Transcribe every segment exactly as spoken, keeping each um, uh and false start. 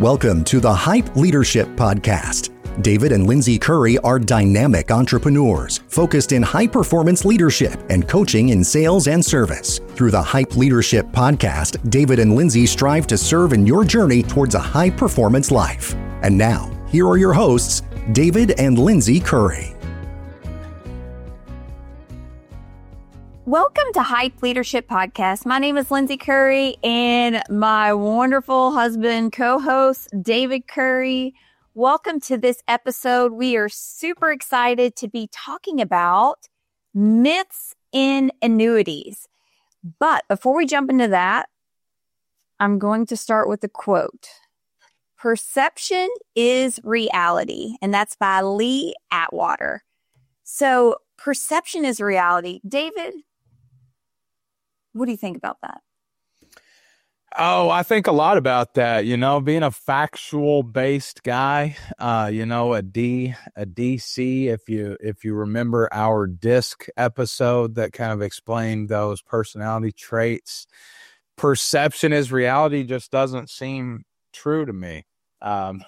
Welcome to the Hype Leadership Podcast. David and Lindsay Curry are dynamic entrepreneurs focused in high-performance leadership and coaching in sales and service. Through the Hype Leadership Podcast, David and Lindsay strive to serve in your journey towards a high-performance life. And now, here are your hosts, David and Lindsay Curry. Welcome to Hype Leadership Podcast. My name is Lindsay Curry, and my wonderful husband, co-host, David Curry. Welcome to this episode. We are super excited to be talking about myths in annuities. But before we jump into that, I'm going to start with a quote. Perception is reality, and that's by Lee Atwater. So perception is reality. David, what do you think about that? Oh, I think a lot about that, you know, being a factual based guy, uh, you know, a D, a D C, if you, if you remember our DISC episode that kind of explained those personality traits, perception is reality just doesn't seem true to me. Um,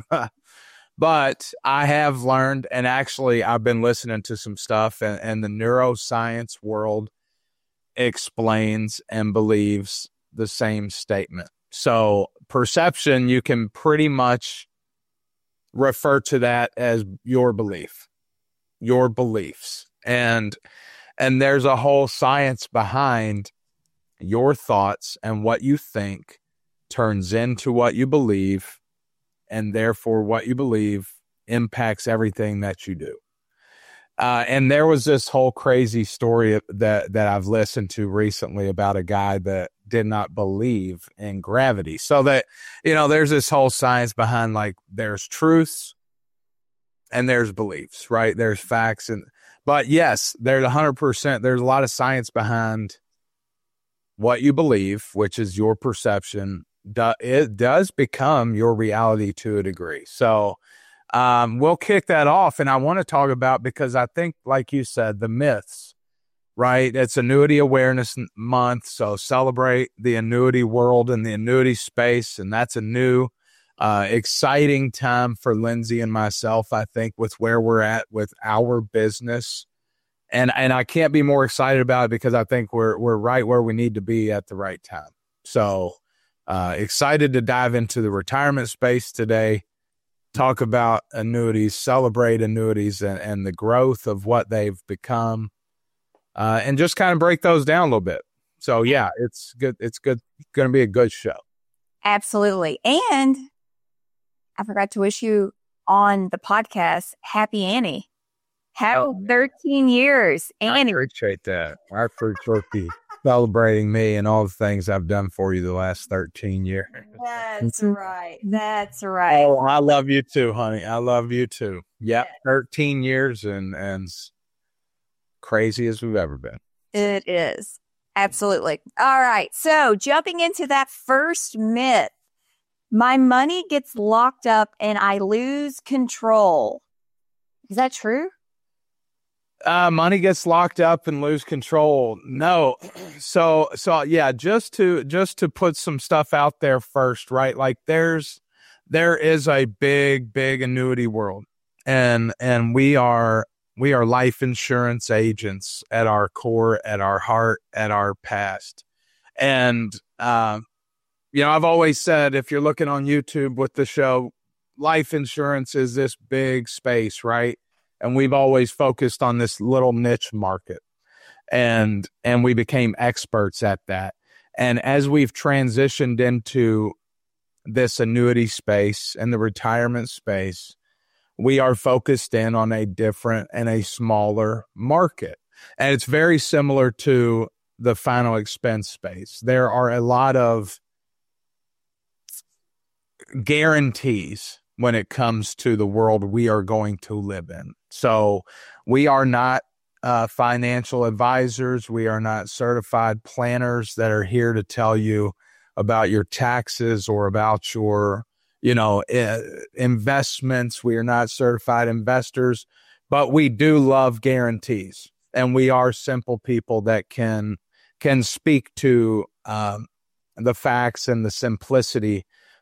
but I have learned, and actually I've been listening to some stuff, and, and the neuroscience world explains and believes the same statement. So perception, you can pretty much refer to that as your belief, your beliefs. And, and there's a whole science behind your thoughts, and what you think turns into what you believe, and therefore what you believe impacts everything that you do. Uh, and there was this whole crazy story that, that I've listened to recently about a guy that did not believe in gravity. So that, you know, there's this whole science behind, like, there's truths and there's beliefs, right? There's facts. And, but yes, there's a hundred percent, there's a lot of science behind what you believe, which is your perception. Do, it does become your reality to a degree. So, Um, we'll kick that off, and I want to talk about, because I think, like you said, the myths, right? It's Annuity Awareness Month, so celebrate the annuity world and the annuity space, and that's a new, uh, exciting time for Lindsay and myself, I think, with where we're at with our business, and and I can't be more excited about it, because I think we're we're right where we need to be at the right time. So, uh, excited to dive into the retirement space today. Talk about annuities, celebrate annuities, and, and the growth of what they've become, uh, and just kind of break those down a little bit. So yeah, it's good. It's good. Going to be a good show. Absolutely. And I forgot to wish you on the podcast, Happy Annie. Happy Oh, thirteen years, I Annie. appreciate that. I appreciate you celebrating me and all the things I've done for you the last thirteen years. That's right. That's right. Oh, I love you too, honey. I love you too. Yep. thirteen years and, and crazy as we've ever been. It is. Absolutely. All right. So jumping into that first myth, my money gets locked up and I lose control. Is that true? Uh, money gets locked up and lose control. No. So, so yeah, just to, just to put some stuff out there first, right? Like there's, there is a big, big annuity world, and, and we are, we are life insurance agents at our core, at our heart, at our past. And, um, you know, I've always said, if you're looking on YouTube with the show, life insurance is this big space, right? And we've always focused on this little niche market, and, and we became experts at that. And as we've transitioned into this annuity space and the retirement space, we are focused in on a different and a smaller market. And it's very similar to the final expense space. There are a lot of guarantees when it comes to the world we are going to live in. So we are not uh, financial advisors. We are not certified planners that are here to tell you about your taxes or about your, you know, uh, investments. We are not certified investors, but we do love guarantees, and we are simple people that can can speak to um, the facts and the simplicity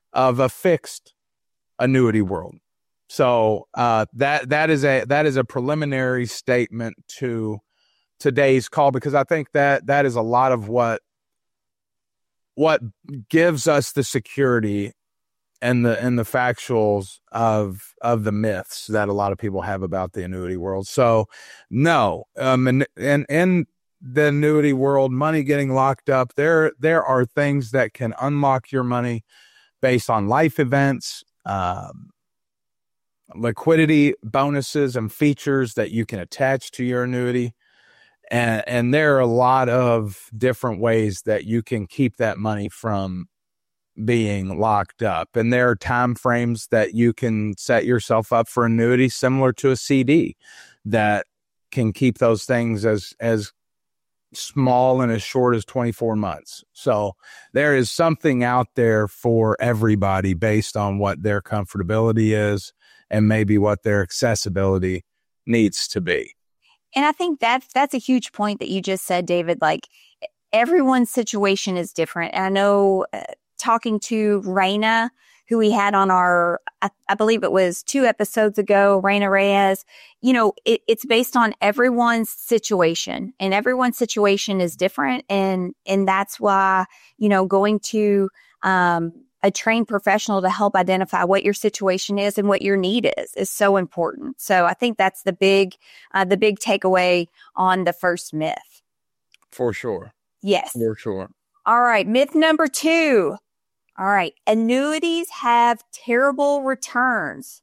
of a fixed annuity world. So uh, that that is a that is a preliminary statement to today's call, because I think that that is a lot of what what gives us the security and the and the factuals of of the myths that a lot of people have about the annuity world. So no, um, and and in the annuity world, money getting locked up, there there are things that can unlock your money based on life events, um, liquidity bonuses and features that you can attach to your annuity. And, and there are a lot of different ways that you can keep that money from being locked up. And there are time frames that you can set yourself up for annuity similar to a C D that can keep those things as, as small and as short as twenty-four months. So there is something out there for everybody based on what their comfortability is and maybe what their accessibility needs to be. And I think that's, that's a huge point that you just said, David. Like, everyone's situation is different. And I know uh, talking to Raina, who we had on our, I, I believe it was two episodes ago, Raina Reyes, you know, it, it's based on everyone's situation, and everyone's situation is different. And, and that's why, you know, going to, um, a trained professional to help identify what your situation is and what your need is, is so important. So I think that's the big, uh, the big takeaway on the first myth. For sure. Yes. For sure. All right. Myth number two. All right. Annuities have terrible returns.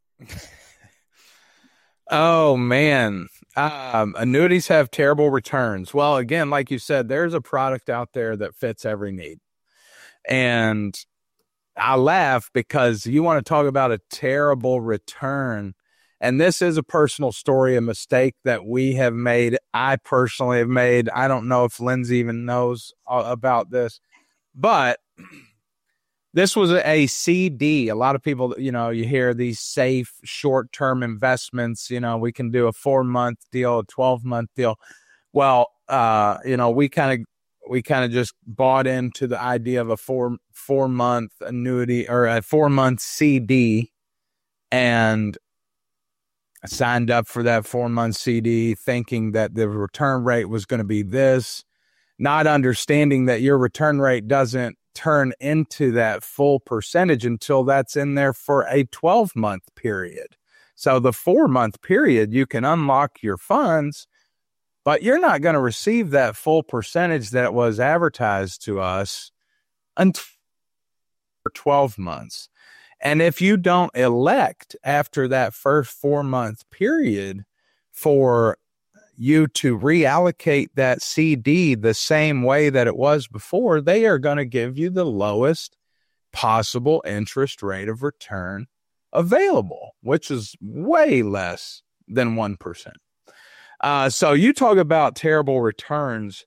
Oh, man. Um, annuities have terrible returns. Well, again, like you said, there's a product out there that fits every need. And I laugh because you want to talk about a terrible return. And this is a personal story, a mistake that we have made. I personally have made. I don't know if Lindsay even knows about this, but this was a C D. A lot of people, you know, you hear these safe short-term investments. You know, we can do a four-month deal, a twelve-month deal. Well, uh, you know, we kind of we kind of just bought into the idea of a four four month annuity or a four month C D, and signed up for that four month C D thinking that the return rate was going to be this, not understanding that your return rate doesn't turn into that full percentage until that's in there for a twelve month period. So the four month period, you can unlock your funds, but you're not going to receive that full percentage that was advertised to us until twelve months. And if you don't elect after that first four month period for you to reallocate that C D the same way that it was before, they are going to give you the lowest possible interest rate of return available, which is way less than one percent. Uh, so you talk about terrible returns,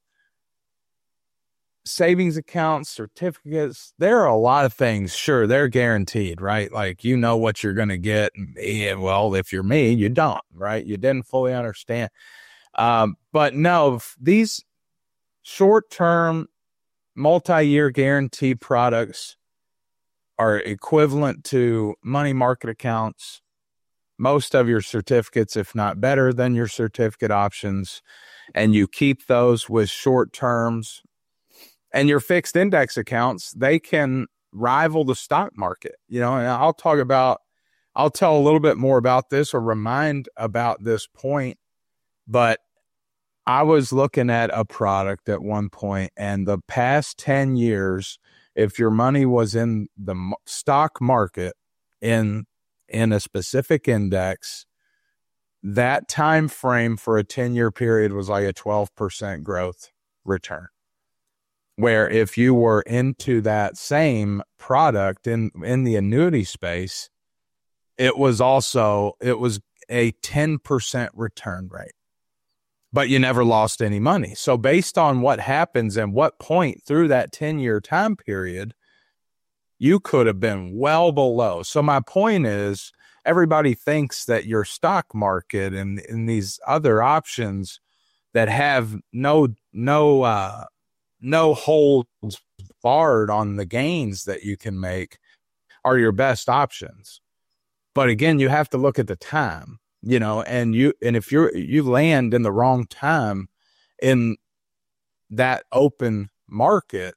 savings accounts, certificates. There are a lot of things. Sure, they're guaranteed, right? Like, you know what you're going to get. Yeah, well, if you're me, you don't, right? You didn't fully understand. Um, but no, these short-term, multi-year guarantee products are equivalent to money market accounts. Most of your certificates, if not better than your certificate options, and you keep those with short terms. And your fixed index accounts, they can rival the stock market, you know, and I'll talk about, I'll tell a little bit more about this or remind about this point, but I was looking at a product at one point, and the past ten years, if your money was in the stock market in in a specific index, that time frame for a ten-year period was like a twelve percent growth return. Where if you were into that same product in, in the annuity space, it was also, it was a ten percent return rate. But you never lost any money. So based on what happens and what point through that ten-year time period, you could have been well below. So my point is, everybody thinks that your stock market and, and these other options that have no no uh, no holds barred on the gains that you can make are your best options. But again, you have to look at the time, you know, and you, and if you're, you land in the wrong time in that open market.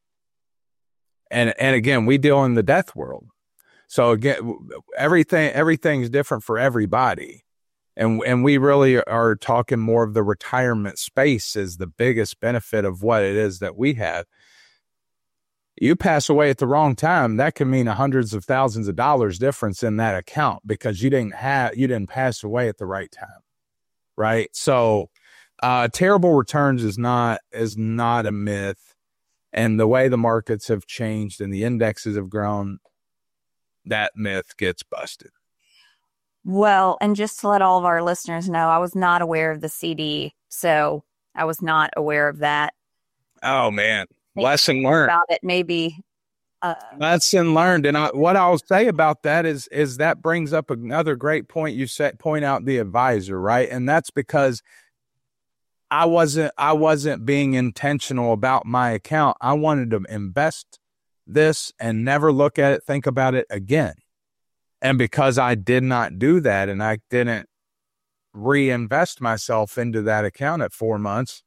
And, and again, we deal in the death world. So again, everything, everything's different for everybody. And, and we really are talking more of the retirement space is the biggest benefit of what it is that we have. You pass away at the wrong time, that can mean hundreds of thousands of dollars difference in that account because you didn't have, you didn't pass away at the right time. Right. So, uh, terrible returns is not, is not a myth. And the way the markets have changed and the indexes have grown, that myth gets busted. Well, and just to let all of our listeners know, I was not aware of the C D. So I was not aware of that. Oh man. Lesson learned about it, maybe. Uh, Lesson learned, and I, what I'll say about that is, is that brings up another great point. You said point out the advisor, right? And that's because I wasn't, I wasn't being intentional about my account. I wanted to invest this and never look at it, think about it again. And because I did not do that, and I didn't reinvest myself into that account at four months.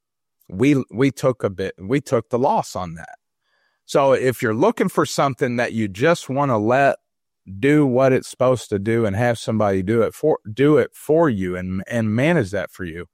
We we took a bit, we took the loss on that. So if you're looking for something that you just want to let do what it's supposed to do and have somebody do it for do it for you and and manage that for you,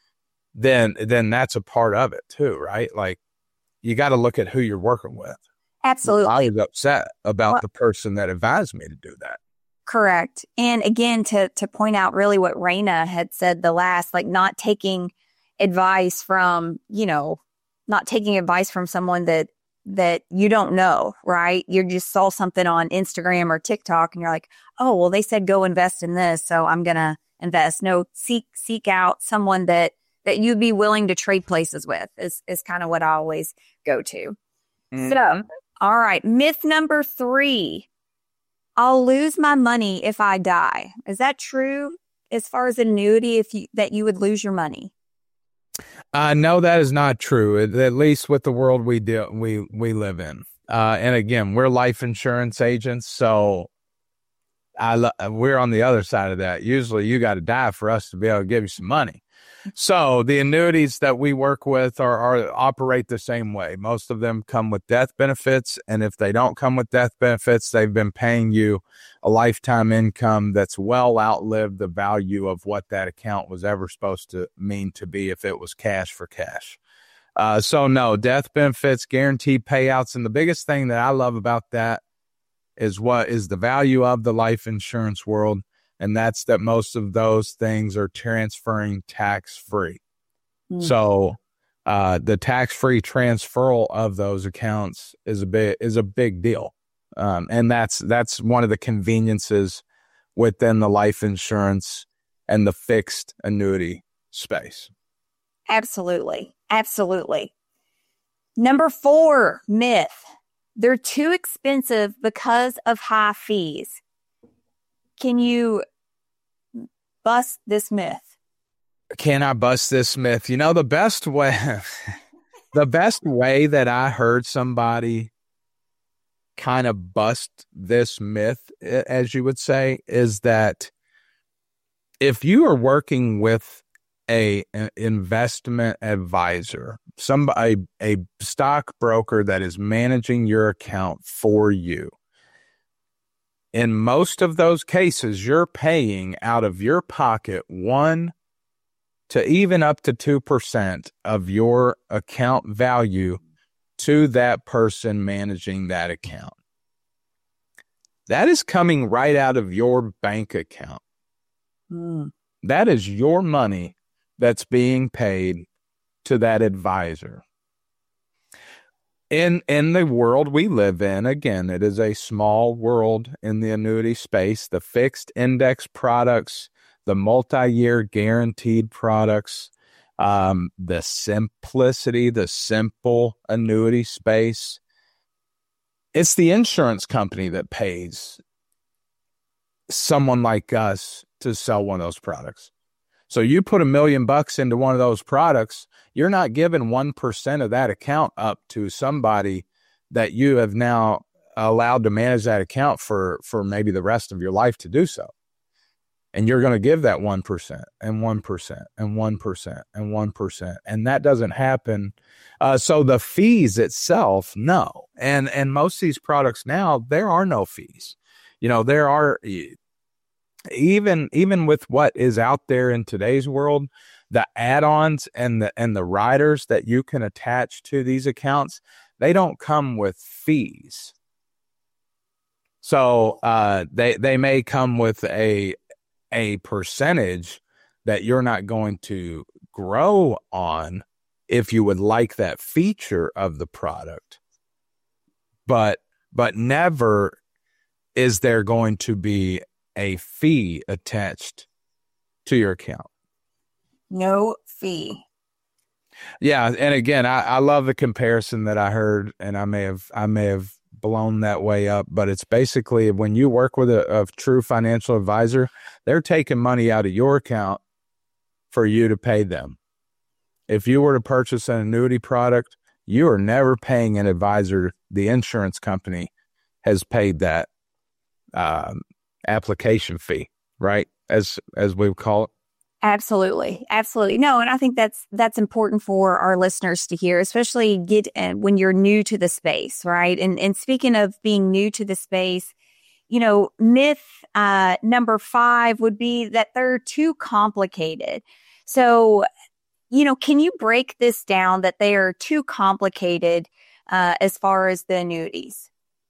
then then that's a part of it too, right? Like you got to look at who you're working with. Absolutely. I was upset about well, the person that advised me to do that. Correct. And again, to to point out really what Raina had said the last, like not taking advice from, you know, not taking advice from someone that, that you don't know, right? You just saw something on Instagram or TikTok and you're like, oh, well, they said go invest in this, so I'm going to invest. No, seek, seek out someone that, that you'd be willing to trade places with is, is kind of what I always go to. Mm-hmm. So, all right. Myth number three, I'll lose my money if I die. Is that true as far as an annuity, if you, that you would lose your money? Uh, no, that is not true. At, at least with the world we deal, we we live in. Uh, and again, we're life insurance agents, so I lo- we're on the other side of that. Usually, you got to die for us to be able to give you some money. So the annuities that we work with are, are operate the same way. Most of them come with death benefits, and if they don't come with death benefits, they've been paying you a lifetime income that's well outlived the value of what that account was ever supposed to mean to be if it was cash for cash. Uh, so no, death benefits, guaranteed payouts, and the biggest thing that I love about that is what is the value of the life insurance world. And that's that most of those things are transferring tax-free. Mm. So uh, the tax-free transferal of those accounts is a big is a big deal, um, and that's that's one of the conveniences within the life insurance and the fixed annuity space. Absolutely, absolutely. Number four myth: they're too expensive because of high fees. Can you bust this myth? Can I bust this myth? You know, the best way, the best way that I heard somebody kind of bust this myth, as you would say, is that if you are working with a an investment advisor, somebody, a stockbroker that is managing your account for you, in most of those cases, you're paying out of your pocket one to even up to two percent of your account value to that person managing that account. That is coming right out of your bank account. Mm. That is your money that's being paid to that advisor. In in the world we live in, again, it is a small world in the annuity space. The fixed index products, the multi-year guaranteed products, um, the simplicity, the simple annuity space. It's the insurance company that pays someone like us to sell one of those products. So you put a million bucks into one of those products, you're not giving one percent of that account up to somebody that you have now allowed to manage that account for, for maybe the rest of your life to do so. And you're going to give that one percent and one percent and one percent and one percent. And that doesn't happen. Uh, so the fees itself, no. And, and most of these products now, there are no fees. You know, there are, even, even with what is out there in today's world, the add-ons and the, and the riders that you can attach to these accounts, they don't come with fees. So uh, they, they may come with a, a percentage that you're not going to grow on if you would like that feature of the product. But, but never is there going to be a fee attached to your account. No fee. Yeah. And again, I, I love the comparison that I heard, and I may have, I may have blown that way up, but it's basically when you work with a, a true financial advisor, they're taking money out of your account for you to pay them. If you were to purchase an annuity product, you are never paying an advisor. The insurance company has paid that um, application fee, right? As, as we would call it. Absolutely. Absolutely. No, and I think that's that's important for our listeners to hear, especially get uh, when you're new to the space, right? And and speaking of being new to the space, you know, myth uh, number five would be that they're too complicated. So, you know, can you break this down that they are too complicated uh, as far as the annuities?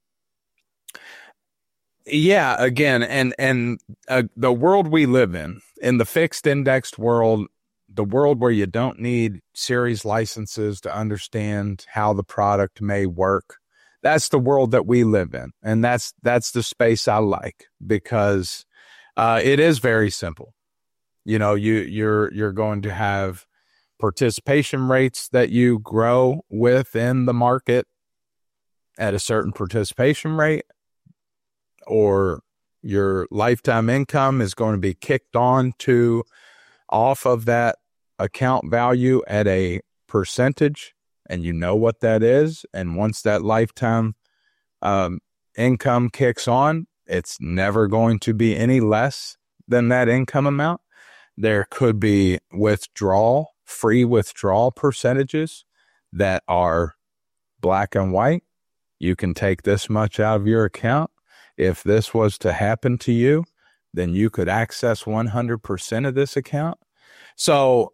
Yeah, again, and and uh, the world we live in, in the fixed indexed world, the world where you don't need series licenses to understand how the product may work, that's the world that we live in. And that's that's the space I like, because uh, it is very simple. You know, you you're you're going to have participation rates that you grow within the market at a certain participation rate, or your lifetime income is going to be kicked on to off of that account value at a percentage, and you know what that is. And once that lifetime um, income kicks on, it's never going to be any less than that income amount. There could be withdrawal, free withdrawal percentages that are black and white. You can take this much out of your account. If this was to happen to you, then you could access one hundred percent of this account. So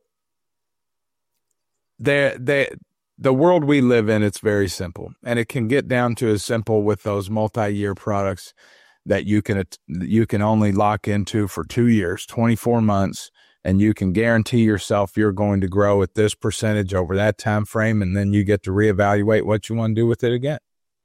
there, there, the world we live in, it's very simple. And it can get down to as simple with those multi-year products that you can, you can only lock into for two years, twenty-four months, and you can guarantee yourself you're going to grow at this percentage over that time frame, and then you get to reevaluate what you want to do with it again.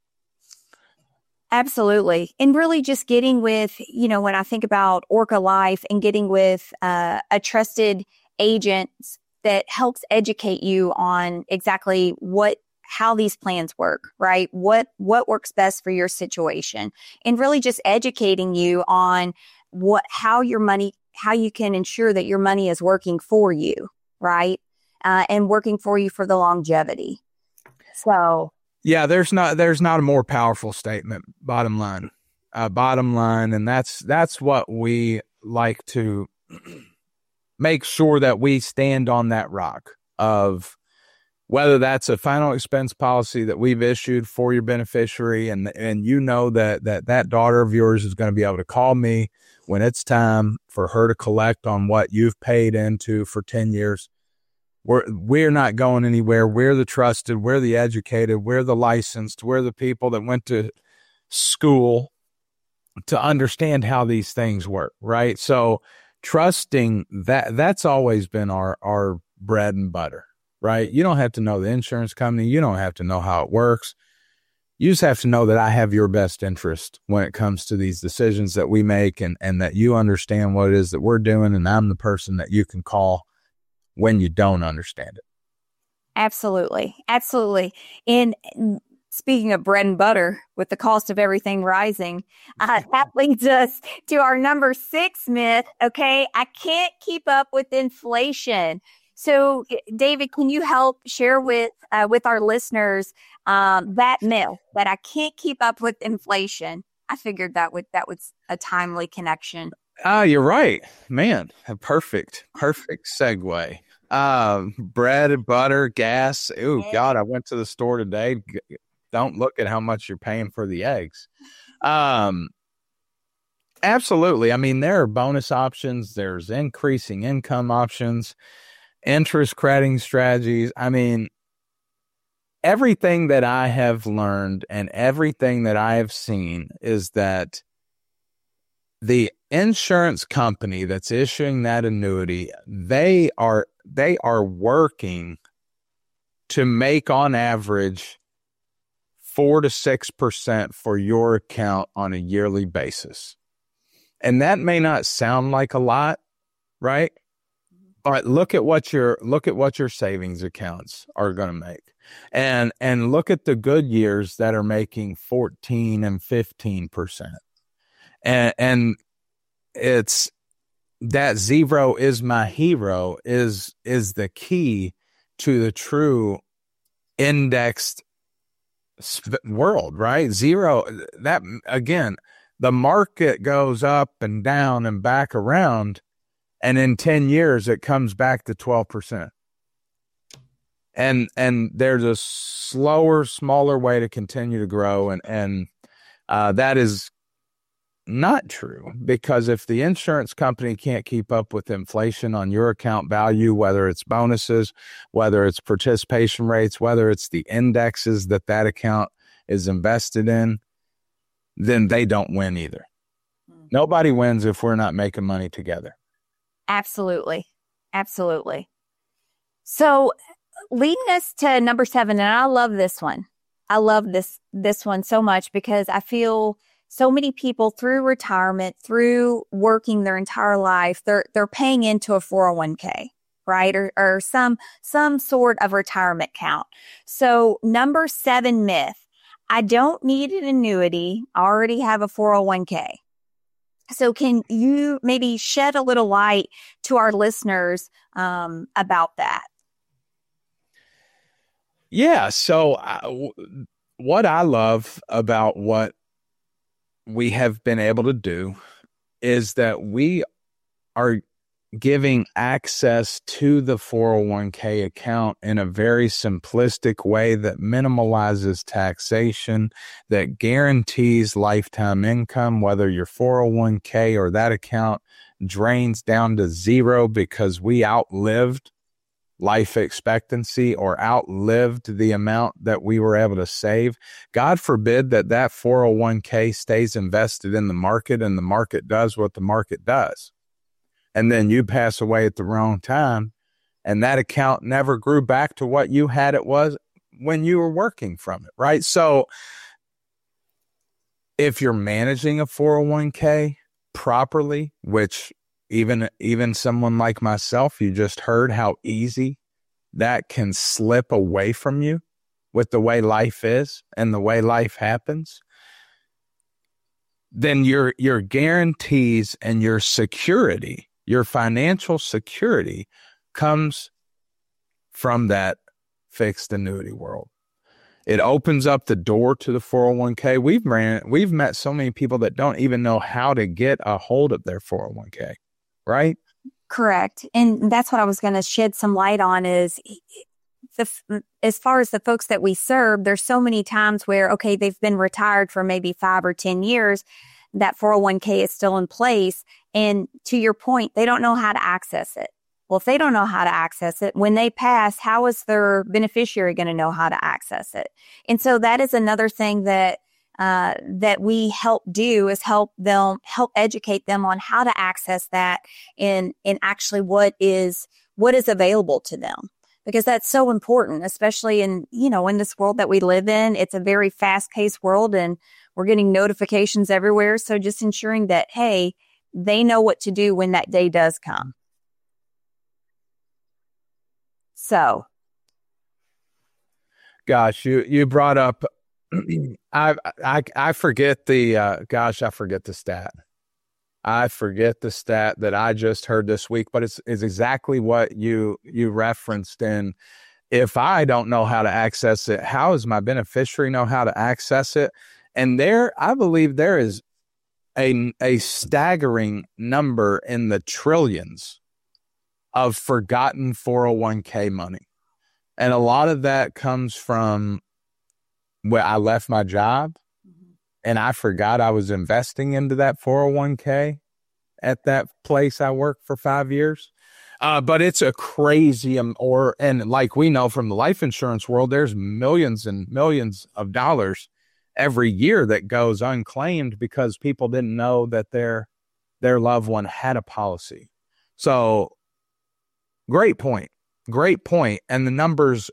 Absolutely. And really just getting with, you know, when I think about Orca Life and getting with uh, a trusted agent that helps educate you on exactly what, how these plans work, right? What, what works best for your situation, and really just educating you on what, how your money, how you can ensure that your money is working for you, right? Uh, and working for you for the longevity. So yeah, there's not there's not a more powerful statement. Bottom line, uh, bottom line, and that's that's what we like to make sure that we stand on that rock of, whether that's a final expense policy that we've issued for your beneficiary, and and you know that that that daughter of yours is going to be able to call me when it's time for her to collect on what you've paid into for ten years. We're, we're not going anywhere. We're the trusted, we're the educated, we're the licensed, we're the people that went to school to understand how these things work, right? So trusting that, that's always been our, our bread and butter, right? You don't have to know the insurance company. You don't have to know how it works. You just have to know that I have your best interest when it comes to these decisions that we make, and, and that you understand what it is that we're doing, and I'm the person that you can call when you don't understand it. Absolutely. Absolutely. And speaking of bread and butter, with the cost of everything rising, uh, that leads us to our number six myth. Okay. I can't keep up with inflation. So, David, can you help share with uh, with our listeners um, that myth that I can't keep up with inflation? I figured that would that was a timely connection. Ah, you're right, man. A perfect, perfect segue. Um, bread, butter, gas. Oh God, I went to the store today. Don't look at how much you're paying for the eggs. Um, absolutely. I mean, there are bonus options. There's increasing income options, interest crediting strategies. I mean, everything that I have learned and everything that I have seen is that the insurance company that's issuing that annuity, they are they are working to make on average four to six percent for your account on a yearly basis. And that may not sound like a lot, right? But look at what your look at what your savings accounts are going to make. And and look at the good years that are making fourteen and fifteen percent. And and it's that zero is my hero is is the key to the true indexed world, right? Zero, that again, the market goes up and down and back around, and in ten years it comes back to twelve percent. And and there's a slower, smaller way to continue to grow, and and uh, that is not true, because if the insurance company can't keep up with inflation on your account value, whether it's bonuses, whether it's participation rates, whether it's the indexes that that account is invested in, then they don't win either. Mm-hmm. Nobody wins if we're not making money together. Absolutely. Absolutely. So leading us to number seven, and I love this one. I love this, this one so much because I feel so many people through retirement, through working their entire life, they're they're paying into a four oh one k, right? Or or some some sort of retirement account. So number seven myth, I don't need an annuity. I already have a four oh one k. So can you maybe shed a little light to our listeners um, about that? Yeah. So I, w- what I love about what we have been able to do is that we are giving access to the four oh one k account in a very simplistic way that minimalizes taxation, that guarantees lifetime income, whether your four oh one k or that account drains down to zero because we outlived life expectancy or outlived the amount that we were able to save. God forbid that that four oh one k stays invested in the market and the market does what the market does. And then you pass away at the wrong time and that account never grew back to what you had it was when you were working from it, right? So if you're managing a four oh one k properly, which Even even someone like myself, you just heard how easy that can slip away from you with the way life is and the way life happens, then your your guarantees and your security, your financial security comes from that fixed annuity world. It opens up the door to the four oh one k. We've ran, we've met so many people that don't even know how to get a hold of their four oh one k. Right? Correct. And that's what I was going to shed some light on is the, as far as the folks that we serve, there's so many times where, okay, they've been retired for maybe five or ten years. That four oh one k is still in place. And to your point, they don't know how to access it. Well, if they don't know how to access it, when they pass, how is their beneficiary going to know how to access it? And so that is another thing that Uh, that we help do is help them, help educate them on how to access that and, and actually what is, what is available to them. Because that's so important, especially in, you know, in this world that we live in. It's a very fast paced world and we're getting notifications everywhere. So just ensuring that, hey, they know what to do when that day does come. So. Gosh, you, you brought up I, I I forget the uh, gosh I forget the stat. I forget the stat that I just heard this week, but it's, it's exactly what you, you referenced. And if I don't know how to access it, how does my beneficiary know how to access it? And there, I believe there is a, a staggering number in the trillions of forgotten four oh one k money. And a lot of that comes from where I left my job and I forgot I was investing into that four oh one k at that place I worked for five years. Uh, but it's a crazy, um, or, and like we know from the life insurance world, there's millions and millions of dollars every year that goes unclaimed because people didn't know that their, their loved one had a policy. So great point, great point. And the numbers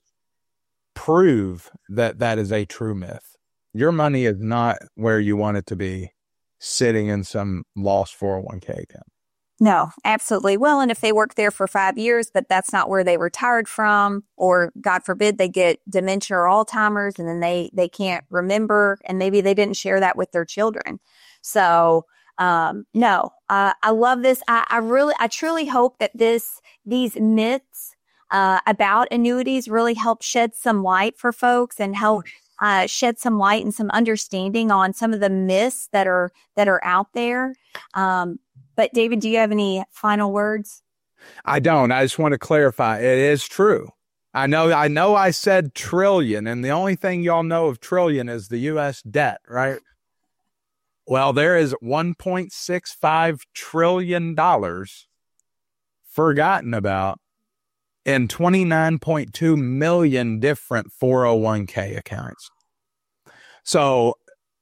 prove that that is a true myth. Your money is not where you want it to be, sitting in some lost four oh one k account. No, absolutely. Well, and if they work there for five years, but that's not where they retired from, or God forbid they get dementia or Alzheimer's and then they, they can't remember, and maybe they didn't share that with their children. So, um, no, uh, I love this. I, I really, I truly hope that this, these myths, uh, about annuities really help shed some light for folks and help, uh, shed some light and some understanding on some of the myths that are, that are out there. Um, But David, do you have any final words? I don't. I just want to clarify. It is true. I know, I know I said trillion, and the only thing y'all know of trillion is the U S debt, right? Well, there is one point six five trillion dollars forgotten about in twenty-nine point two million different four oh one k accounts. So,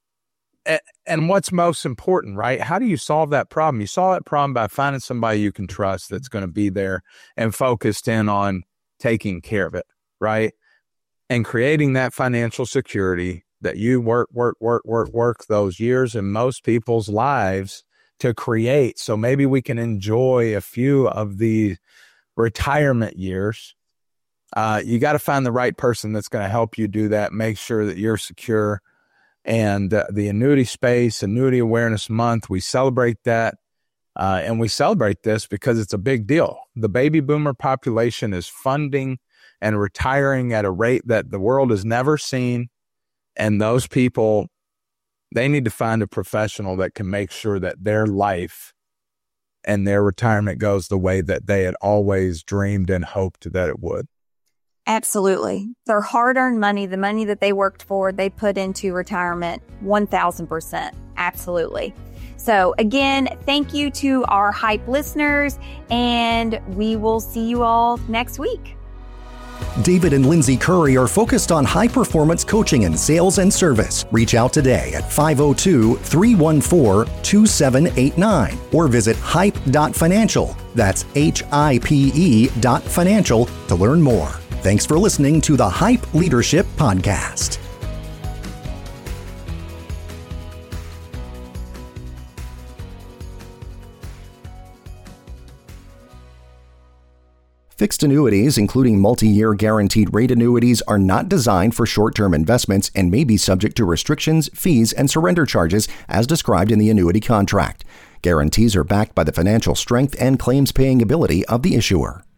and what's most important, right? How do you solve that problem? You solve that problem by finding somebody you can trust that's going to be there and focused in on taking care of it, right? And creating that financial security that you work, work, work, work, work those years in most people's lives to create. So maybe we can enjoy a few of the retirement years. Uh, you got to find the right person that's going to help you do that. Make sure that you're secure. And uh, the annuity space, Annuity Awareness Month, we celebrate that. Uh, and we celebrate this because it's a big deal. The baby boomer population is funding and retiring at a rate that the world has never seen. And those people, they need to find a professional that can make sure that their life and their retirement goes the way that they had always dreamed and hoped that it would. Absolutely. Their hard-earned money, the money that they worked for, they put into retirement one thousand percent. Absolutely. So again, thank you to our Hype listeners, and we will see you all next week. David and Lindsay Curry are focused on high-performance coaching in sales and service. Reach out today at five oh two, three one four, two seven eight nine or visit hype dot financial. That's H I P E dot financial to learn more. Thanks for listening to the Hype Leadership Podcast. Fixed annuities, including multi-year guaranteed rate annuities, are not designed for short-term investments and may be subject to restrictions, fees, and surrender charges as described in the annuity contract. Guarantees are backed by the financial strength and claims-paying ability of the issuer.